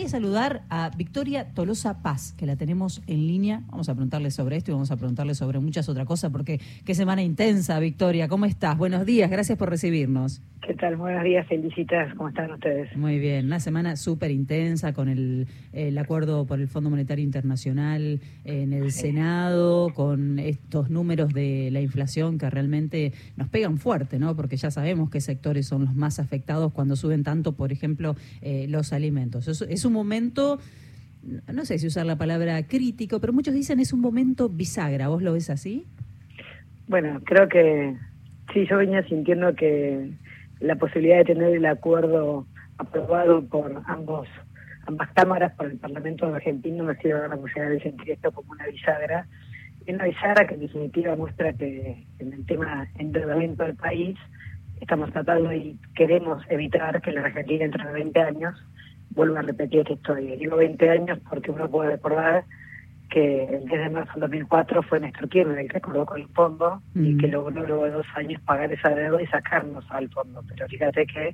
a saludar a Victoria Tolosa Paz, que la tenemos en línea. Vamos a preguntarle sobre esto y vamos a preguntarle sobre muchas otras cosas, porque qué semana intensa, Victoria. ¿Cómo estás? Buenos días, gracias por recibirnos. ¿Qué tal? Buenos días, felicitas. ¿Cómo están ustedes? Muy bien, una semana súper intensa con el acuerdo por el Fondo Monetario Internacional en el Senado, con estos números de la inflación que realmente nos pegan fuerte, ¿no? Porque ya sabemos qué sectores son los más afectados cuando suben tanto, por ejemplo, los alimentos. Es un momento, no sé si usar la palabra crítico, pero muchos dicen es un momento bisagra. ¿Vos lo ves así? Bueno, creo que sí, yo venía sintiendo que la posibilidad de tener el acuerdo aprobado por ambas cámaras, por el Parlamento argentino, me sirve la posibilidad de sentir esto como una bisagra. Y una bisagra que en definitiva muestra que en el tema de endeudamiento del país estamos tratando y queremos evitar que la Argentina entre 20 años vuelva a repetir esta historia. Digo 20 años porque uno puede recordar que el 10 de marzo del 2004 fue Néstor Kirchner el que acordó con el fondo y que logró luego de 2 años pagar esa deuda y sacarnos al fondo. Pero fíjate que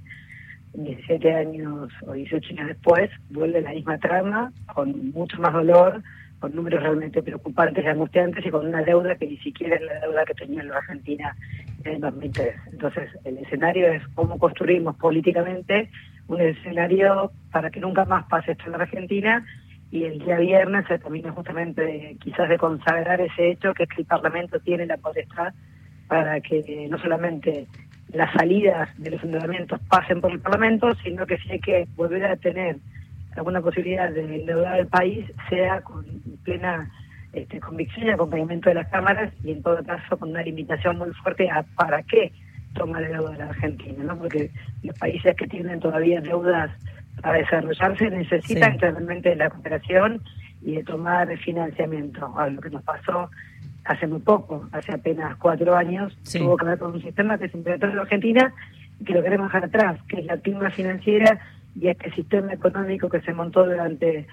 17 años o 18 años después vuelve la misma trama, con mucho más dolor, con números realmente preocupantes y angustiantes y con una deuda que ni siquiera es la deuda que tenía la Argentina en el 2003. Entonces, el escenario es cómo construimos políticamente un escenario para que nunca más pase esto en la Argentina. Y el día viernes se termina justamente quizás de consagrar ese hecho, que es que el Parlamento tiene la potestad para que no solamente las salidas de los endeudamientos pasen por el Parlamento, sino que si hay que volver a tener alguna posibilidad de endeudar al país, sea con plena convicción y acompañamiento de las cámaras, y en todo caso con una limitación muy fuerte a para qué toma la deuda de la Argentina, ¿no? Porque los países que tienen todavía deudas para desarrollarse necesitan realmente de la cooperación y de tomar financiamiento. A lo que nos pasó hace muy poco, hace apenas 4 años, tuvo que ver con un sistema que se implantó en la Argentina y que lo queremos dejar atrás, que es la clima financiera y este sistema económico que se montó durante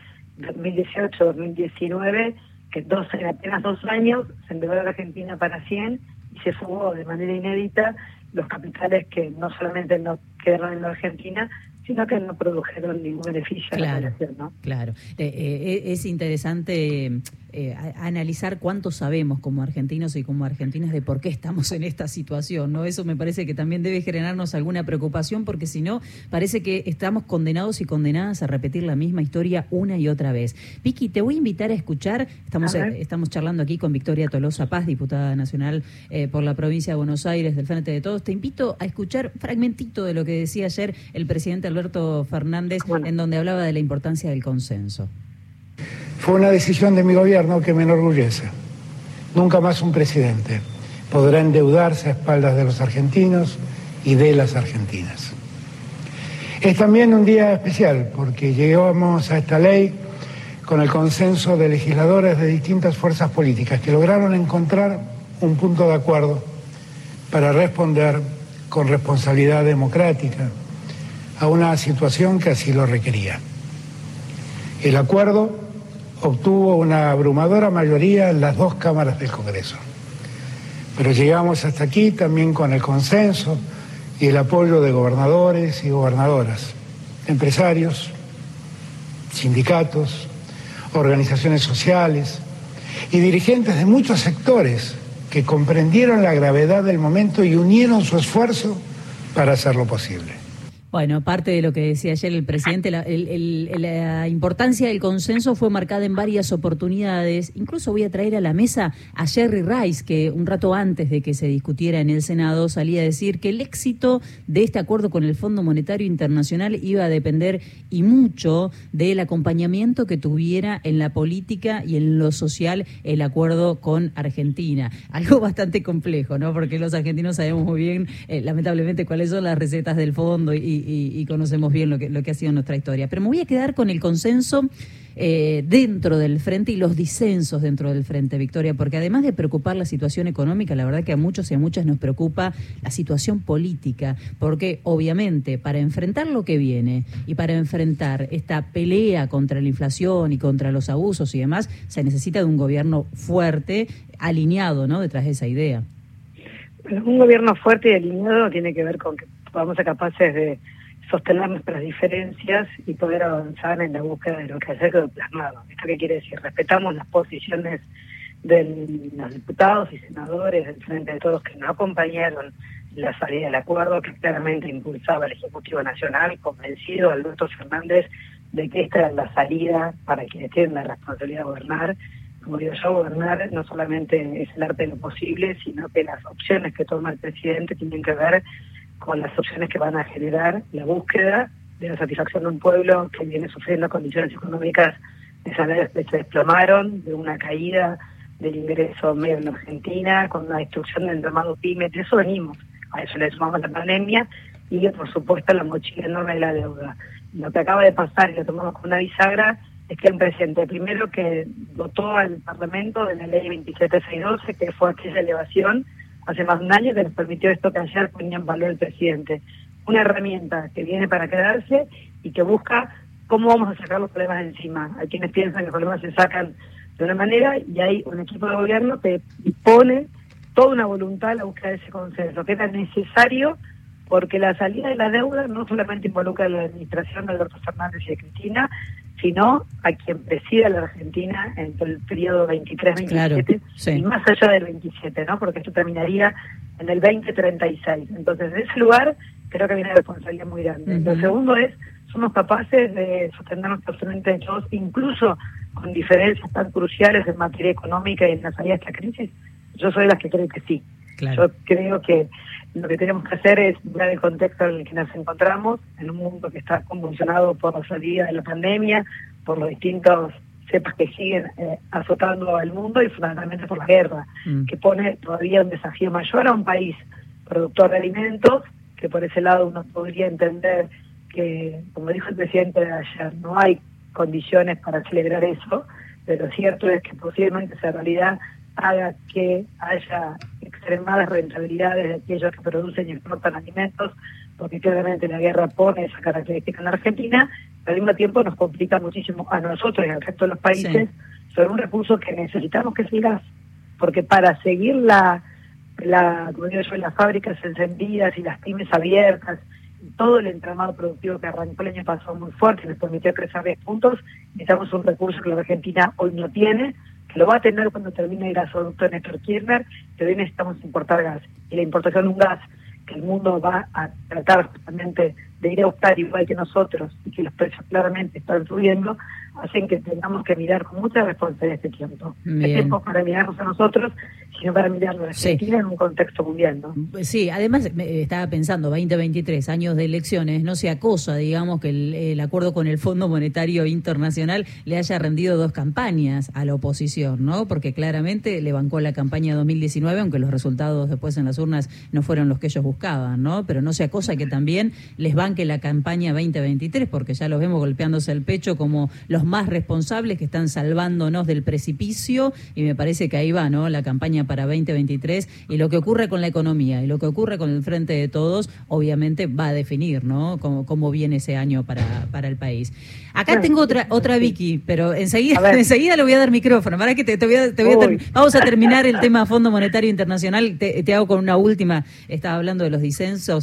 2018-2019, que en apenas 2 años se endeudó a la Argentina para 100 y se fugó de manera inédita los capitales que no solamente no quedaron en la Argentina, sino que no produjeron ningún beneficio a la población, ¿no? Claro. Es interesante analizar cuánto sabemos como argentinos y como argentinas de por qué estamos en esta situación, ¿no? Eso me parece que también debe generarnos alguna preocupación, porque si no, parece que estamos condenados y condenadas a repetir la misma historia una y otra vez. Vicky, te voy a invitar a escuchar, estamos charlando aquí con Victoria Tolosa Paz, diputada nacional por la provincia de Buenos Aires del Frente de Todos. Te invito a escuchar un fragmentito de lo que decía ayer el presidente Alberto Fernández, en donde hablaba de la importancia del consenso. Fue una decisión de mi gobierno que me enorgullece. Nunca más un presidente podrá endeudarse a espaldas de los argentinos y de las argentinas. Es también un día especial porque llegamos a esta ley con el consenso de legisladores de distintas fuerzas políticas que lograron encontrar un punto de acuerdo para responder con responsabilidad democrática a una situación que así lo requería. El acuerdo obtuvo una abrumadora mayoría en las 2 cámaras del Congreso. Pero llegamos hasta aquí también con el consenso y el apoyo de gobernadores y gobernadoras, empresarios, sindicatos, organizaciones sociales y dirigentes de muchos sectores que comprendieron la gravedad del momento y unieron su esfuerzo para hacerlo posible. Bueno, parte de lo que decía ayer el presidente, la importancia del consenso fue marcada en varias oportunidades. Incluso voy a traer a la mesa a Jerry Rice, que un rato antes de que se discutiera en el Senado salía a decir que el éxito de este acuerdo con el Fondo Monetario Internacional iba a depender y mucho del acompañamiento que tuviera en la política y en lo social el acuerdo con Argentina. Algo bastante complejo, ¿no? Porque los argentinos sabemos muy bien, lamentablemente, cuáles son las recetas del fondo y conocemos bien lo que ha sido nuestra historia. Pero me voy a quedar con el consenso dentro del frente y los disensos dentro del frente, Victoria, porque además de preocupar la situación económica, la verdad que a muchos y a muchas nos preocupa la situación política, porque obviamente para enfrentar lo que viene y para enfrentar esta pelea contra la inflación y contra los abusos y demás, se necesita de un gobierno fuerte, alineado, ¿no?, detrás de esa idea. Bueno, un gobierno fuerte y alineado tiene que ver con que podamos ser capaces de sostener nuestras diferencias y poder avanzar en la búsqueda de lo que ayer quedó plasmado. ¿Esto qué quiere decir? Respetamos las posiciones de los diputados y senadores del Frente de Todos que no acompañaron la salida del acuerdo que claramente impulsaba el Ejecutivo Nacional, convencido Alberto Fernández de que esta era la salida para quienes tienen la responsabilidad de gobernar. Como digo yo, gobernar no solamente es el arte de lo posible, sino que las opciones que toma el presidente tienen que ver con las opciones que van a generar la búsqueda de la satisfacción de un pueblo que viene sufriendo condiciones económicas de salarios que se desplomaron, de una caída del ingreso medio en Argentina, con una destrucción del entramado PYME. De eso venimos. A eso le sumamos la pandemia y, por supuesto, la mochila enorme de la deuda. Lo que acaba de pasar y lo tomamos con una bisagra es que el presidente, primero que votó al Parlamento de la ley 27612, que fue aquella elevación hace más de un año que nos permitió esto que ayer ponía en valor el presidente. Una herramienta que viene para quedarse y que busca cómo vamos a sacar los problemas de encima. Hay quienes piensan que los problemas se sacan de una manera y hay un equipo de gobierno que pone toda una voluntad a la búsqueda de ese consenso, que era necesario porque la salida de la deuda no solamente involucra a la administración de Alberto Fernández y de Cristina, sino a quien presida la Argentina entre el periodo 23-27 claro, sí. Y más allá del 27, ¿no? Porque esto terminaría en el 2036. Entonces, de ese lugar creo que viene una responsabilidad muy grande. Lo segundo es, somos capaces de sostener nuestros frentes de todos, incluso con diferencias tan cruciales en materia económica y en la salida de esta crisis. Yo soy de las que creo que sí. Claro. Yo creo que lo que tenemos que hacer es mirar el contexto en el que nos encontramos, en un mundo que está convulsionado por la salida de la pandemia, por los distintos cepas que siguen azotando al mundo y fundamentalmente por la guerra, que pone todavía un desafío mayor a un país productor de alimentos, que por ese lado uno podría entender que, como dijo el presidente de ayer, no hay condiciones para celebrar eso, pero cierto es que posiblemente esa realidad haga que haya extremadas rentabilidades de aquellos que producen y exportan alimentos, porque claramente la guerra pone esa característica en la Argentina, pero al mismo tiempo nos complica muchísimo a nosotros y al resto de los países sobre un recurso que necesitamos, que es el gas, porque para seguir como digo yo, las fábricas encendidas y las pymes abiertas, todo el entramado productivo que arrancó el año pasado muy fuerte, nos permitió crecer 10 puntos, necesitamos un recurso que la Argentina hoy no tiene, que lo va a tener cuando termine el gasoducto de Néstor Kirchner, que hoy necesitamos importar gas. Y la importación de un gas que el mundo va a tratar justamente de ir a optar igual que nosotros y que los precios claramente están subiendo, hacen que tengamos que mirar con mucha responsabilidad este tiempo. Bien. El tiempo para mirarnos a nosotros, sino para mirarnos a Argentina en un contexto mundial, ¿no? Sí, además estaba pensando, 2023, años de elecciones, no se acosa, digamos, que el acuerdo con el Fondo Monetario Internacional le haya rendido 2 campañas a la oposición, ¿no? Porque claramente le bancó la campaña 2019, aunque los resultados después en las urnas no fueron los que ellos buscaban, ¿no? Pero no se acosa que también les banque la campaña 2023, porque ya los vemos golpeándose el pecho como los más responsables que están salvándonos del precipicio, y me parece que ahí va, ¿no? La campaña para 2023, y lo que ocurre con la economía y lo que ocurre con el Frente de Todos, obviamente va a definir, ¿no? Cómo viene ese año para el país. Acá tengo otra Vicky, pero enseguida le voy a dar micrófono. Para que vamos a terminar el tema Fondo Monetario Internacional. Te hago con una última. Estaba hablando de los disensos.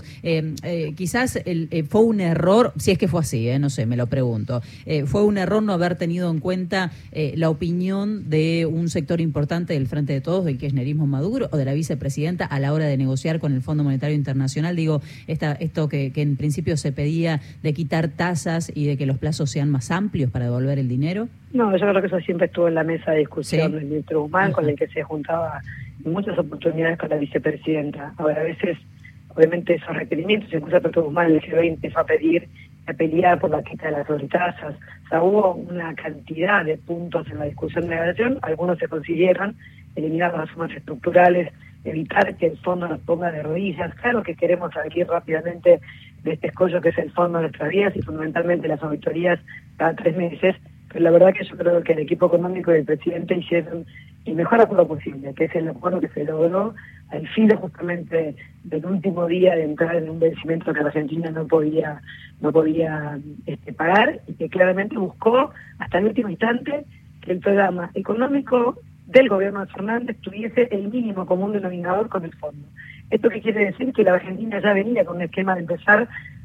Quizás fue un error, si es que fue así, no sé, me lo pregunto. Fue un error no haber tenido en cuenta la opinión de un sector importante del Frente de Todos, del kirchnerismo Maduro, o de la vicepresidenta a la hora de negociar con el Fondo Monetario Internacional. Digo, esto que en principio se pedía de quitar tasas y de que los plazos sean más amplios para devolver el dinero. No, yo creo que eso siempre estuvo en la mesa de discusión del ministro Guzmán, con el que se juntaba en muchas oportunidades con la vicepresidenta. Ahora, a veces, obviamente, esos requerimientos, incluso Alberto Guzmán en el G20 fue a pelear por la quita de las sobretasas. O sea, hubo una cantidad de puntos en la discusión de la negociación, algunos se consiguieron, eliminar las sumas estructurales, evitar que el fondo nos ponga de rodillas. Claro que queremos salir rápidamente de este escollo que es el fondo de nuestras vidas y fundamentalmente las auditorías cada 3 meses, pero la verdad que yo creo que el equipo económico y el presidente hicieron el mejor acuerdo posible, que es el acuerdo que se logró al filo justamente del último día de entrar en un vencimiento que la Argentina no podía pagar, y que claramente buscó hasta el último instante que el programa económico del gobierno de Fernández tuviese el mínimo común denominador con el fondo. ¿Esto qué quiere decir? Que la Argentina ya venía con un esquema de empezar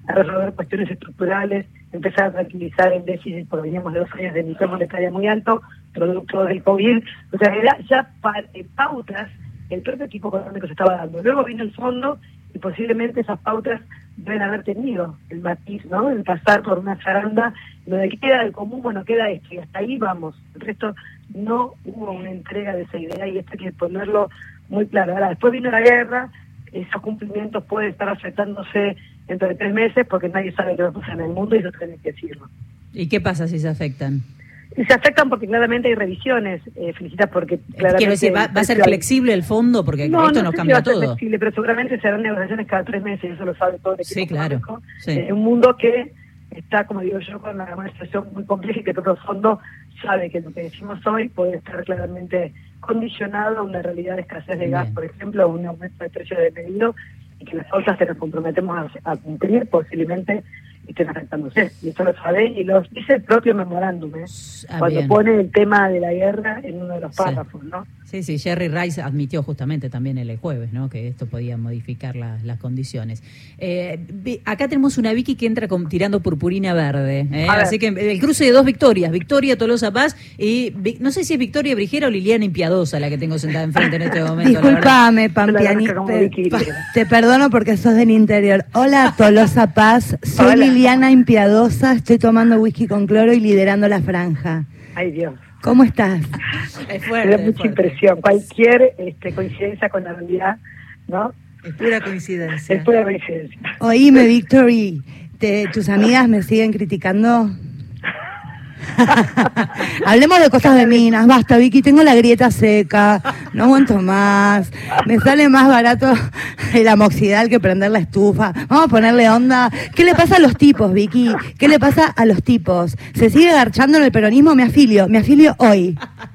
a resolver cuestiones estructurales, empezar a tranquilizar el déficit, porque veníamos de 2 años de emisión monetaria muy alto, producto del COVID. O sea, era ya pautas el propio equipo económico se estaba dando. Luego vino el fondo y posiblemente esas pautas deben haber tenido el matiz, ¿no? El pasar por una zaranda, donde queda el común, bueno, queda esto, y hasta ahí vamos. El resto no hubo una entrega de esa idea, y esto hay que ponerlo muy claro. Ahora, después vino la guerra, esos cumplimientos pueden estar afectándose dentro de 3 meses, porque nadie sabe qué va a pasar en el mundo, y eso tiene que decirlo. ¿Y qué pasa si se afectan? Y se afectan porque claramente hay revisiones, Felicitas, porque claramente... Quiero decir, ¿va a ser flexible el fondo? Porque esto nos cambia va a ser todo. Flexible, pero seguramente se harán negociaciones cada 3 meses, eso lo sabe todo el equipo. Sí, claro. Sí. En un mundo que está, como digo yo, con una situación muy compleja, y que todo el fondo sabe que lo que decimos hoy puede estar claramente condicionado a una realidad de escasez de gas, por ejemplo, a un aumento de precios de pedido, y que las cosas que nos comprometemos a cumplir posiblemente estén afectándose. Y esto lo sabe y lo dice el propio memorándum, cuando pone el tema de la guerra en uno de los párrafos, ¿no? Sí, Jerry Rice admitió justamente también el jueves, ¿no?, que esto podía modificar las condiciones. Acá tenemos una Vicky que entra tirando purpurina verde, así que el cruce de 2 Victorias, Victoria Tolosa Paz y no sé si es Victoria Brijera o Liliana Impiadosa la que tengo sentada enfrente en este momento. Disculpame, Pampiani, te perdono porque sos del interior. Hola, Tolosa Paz, soy Liliana Impiadosa, estoy tomando whisky con cloro y liderando la franja. Ay, Dios. ¿Cómo estás? Es fuerte. Me da mucha impresión. Cualquier coincidencia con la realidad, ¿no? Es pura coincidencia. Es pura coincidencia. Oíme, Victory, ¿tus amigas me siguen criticando? Hablemos de cosas de minas. Basta, Vicky, tengo la grieta seca, no aguanto más, me sale más barato el amoxidal que prender la estufa. Vamos a ponerle onda. ¿Qué le pasa a los tipos, Vicky? ¿Qué le pasa a los tipos? ¿Se sigue garchando en el peronismo? Me afilio hoy.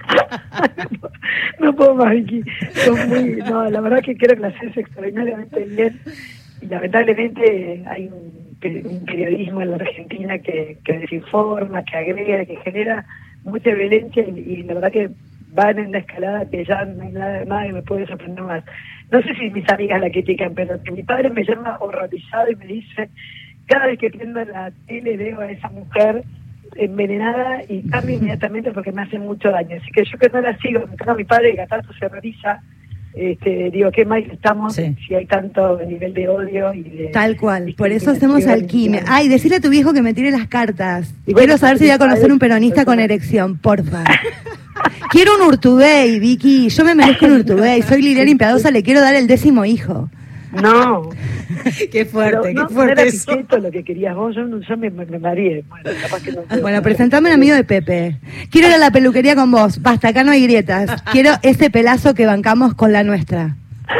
No puedo más, Vicky. La verdad que creo que la haces extraordinariamente bien, y lamentablemente hay un periodismo en la Argentina que desinforma, que agrega, que genera mucha violencia, y la verdad que van en la escalada que ya no hay nada que me puede sorprender más. No sé si mis amigas la critican, pero que mi padre me llama horrorizado y me dice, cada vez que prendo la tele veo a esa mujer envenenada y cambio inmediatamente porque me hace mucho daño. Así que yo, que no la sigo, me toca a mi padre y tanto se horroriza. Digo, qué mal estamos si hay tanto nivel de odio y de... Tal cual, por eso hacemos alquimia. Ay, decirle a tu viejo que me tire las cartas. Y quiero saber si voy a conocer un peronista con erección, porfa. Quiero un Urtubey, Vicky, yo me merezco un Urtubey, soy Liliana Impiadosa, le quiero dar el 10º hijo. No. Qué fuerte, no, qué fuerte. No era Pichetto lo que querías vos, yo me mareé. Bueno, capaz que no. Bueno, presentame un amigo de Pepe. Quiero ir a la peluquería con vos. Basta, acá no hay grietas. Quiero ese pelazo que bancamos con la nuestra.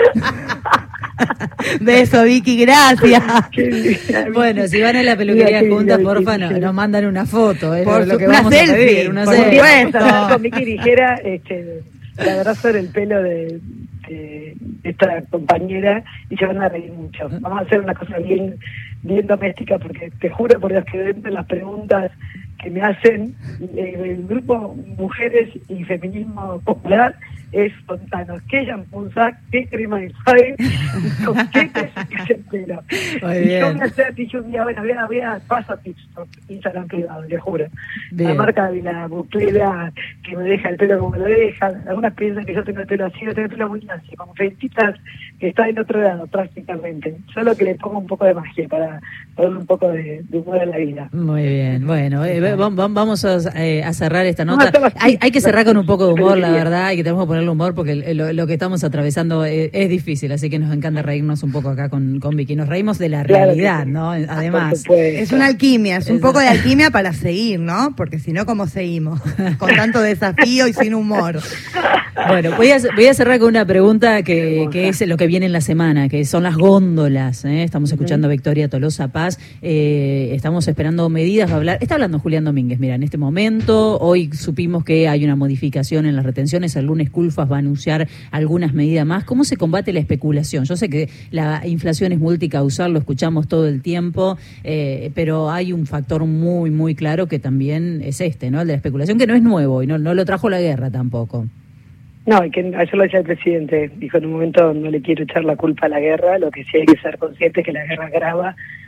Beso, Vicky, gracias. Bueno, si van a la peluquería juntas, porfa, nos mandan una foto. Por lo que una vamos selfie, a pedir, una selfie. Con Vicky dijera, la verdad, sobre el pelo de esta compañera, y se van a reír mucho. Vamos a hacer una cosa bien doméstica, porque te juro por Dios que dentro de las preguntas que me hacen el grupo Mujeres y Feminismo Popular es espontáneo. ¿Qué Jampunzac? ¿Qué crema de enjuague? ¿Con qué se entero? Y yo voy a hacer, dije un día, bueno, voy a paso tips por Instagram privado, le juro. Bien. La marca de la buclera que me deja el pelo como me lo deja. Algunas piensan que yo tengo el pelo así, yo tengo el pelo muy así, como feititas que está del otro lado prácticamente. Solo que le pongo un poco de magia para poner un poco de humor en la vida. Muy bien, bueno, vamos a cerrar esta nota. Hay que cerrar con un poco de humor, la verdad, y que tenemos que ponerle humor porque lo que estamos atravesando es difícil, así que nos encanta reírnos un poco acá con Vicky. Nos reímos de la realidad, ¿no? Además. Es una alquimia, es un poco de alquimia para seguir, ¿no? Porque si no, ¿cómo seguimos? Con tanto desafío y sin humor. Bueno, voy a cerrar con una pregunta que es lo que viene en la semana, que son las góndolas. Estamos escuchando a Victoria Tolosa Paz, estamos esperando medidas. Está hablando Julián Domínguez, mira, en este momento, hoy supimos que hay una modificación en las retenciones, el lunes Culfas va a anunciar algunas medidas más. ¿Cómo se combate la especulación? Yo sé que la inflación es multicausal, lo escuchamos todo el tiempo, pero hay un factor muy, muy claro que también es ¿no? El de la especulación, que no es nuevo y no lo trajo la guerra tampoco. No, y que ayer lo decía el presidente, dijo en un momento, no le quiero echar la culpa a la guerra, lo que sí hay que ser consciente es que la guerra agrava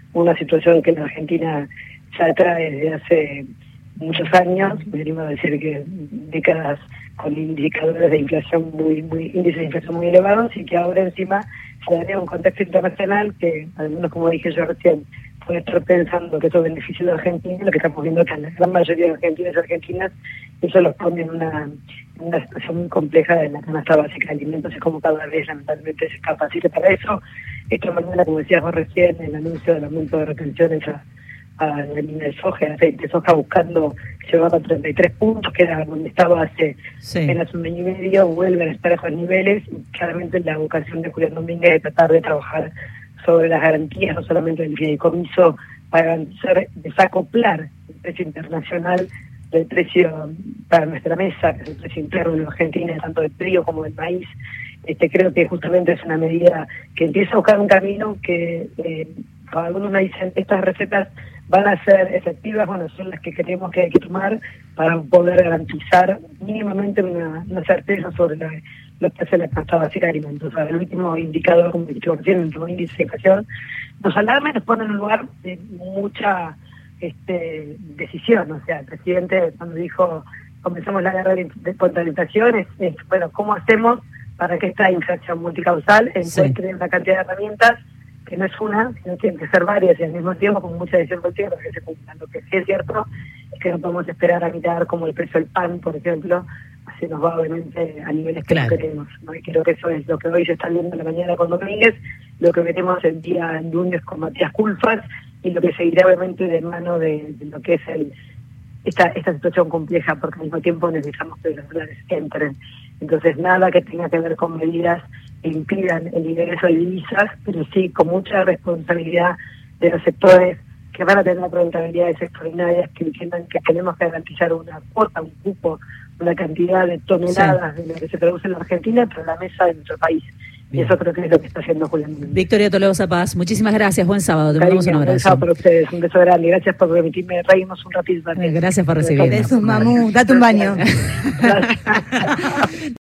una situación que la Argentina ya trae desde hace muchos años, venimos a decir que décadas con indicadores de inflación índices de inflación muy elevados, y que ahora encima se daría un contexto internacional que, algunos, como dije yo recién, puede estar pensando que eso beneficia a la Argentina. Lo que estamos viendo que la gran mayoría de argentinos y argentinas, eso los pone en una situación muy compleja en la canasta básica de alimentos, y como cada vez lamentablemente se capacita para eso. Esta mañana, como decías vos recién, el anuncio del aumento de retenciones a la línea de soja, el aceite de soja, buscando llevar a 33 puntos, que era donde estaba hace apenas un año y medio, vuelven a estar a esos niveles, y claramente la vocación de Julián Domínguez de tratar de trabajar sobre las garantías, no solamente del fideicomiso, para garantizar, desacoplar el precio internacional del precio para nuestra mesa, que es el precio interno de la Argentina, tanto del trigo como del maíz. Creo que justamente es una medida que empieza a buscar un camino que algunos me dicen, estas recetas van a ser efectivas, bueno, son las que creemos que hay que tomar para poder garantizar mínimamente una certeza sobre lo que hace la canasta básica de alimentos. O sea, el último indicador, como dijiste recién, el último índice de inflación, nos alarma y nos pone en un lugar de mucha decisión. O sea, el presidente, cuando dijo comenzamos la guerra contra la inflación, es bueno, ¿cómo hacemos para que esta inflación multicausal encuentre una cantidad de herramientas que no es una, sino que tienen que ser varias, y al mismo tiempo con mucha decisión política para que se cumplan? Lo que sí es cierto es que no podemos esperar a mirar como el precio del pan, por ejemplo, se nos va obviamente a niveles que no queremos, ¿no? Y creo que eso es lo que hoy se está viendo en la mañana con Domínguez, lo que veremos el día en lunes con Matías Culfas, y lo que seguirá obviamente de mano de lo que es esta situación compleja, porque al mismo tiempo necesitamos que los dólares entren. Entonces, nada que tenga que ver con medidas que impidan el ingreso de divisas, pero sí con mucha responsabilidad de los sectores que van a tener rentabilidades extraordinarias, que entiendan que tenemos que garantizar una cuota, un cupo, una cantidad de toneladas de lo que se produce en la Argentina, pero en la mesa de nuestro país. Bien. Y eso creo que es lo que está haciendo Julián. Victoria Tolosa Paz, muchísimas gracias, buen sábado, te mandamos un abrazo. Buen sábado para ustedes, un beso grande, gracias por permitirme reírnos un ratito también. Gracias por recibirnos. Besos, mamú, date un baño.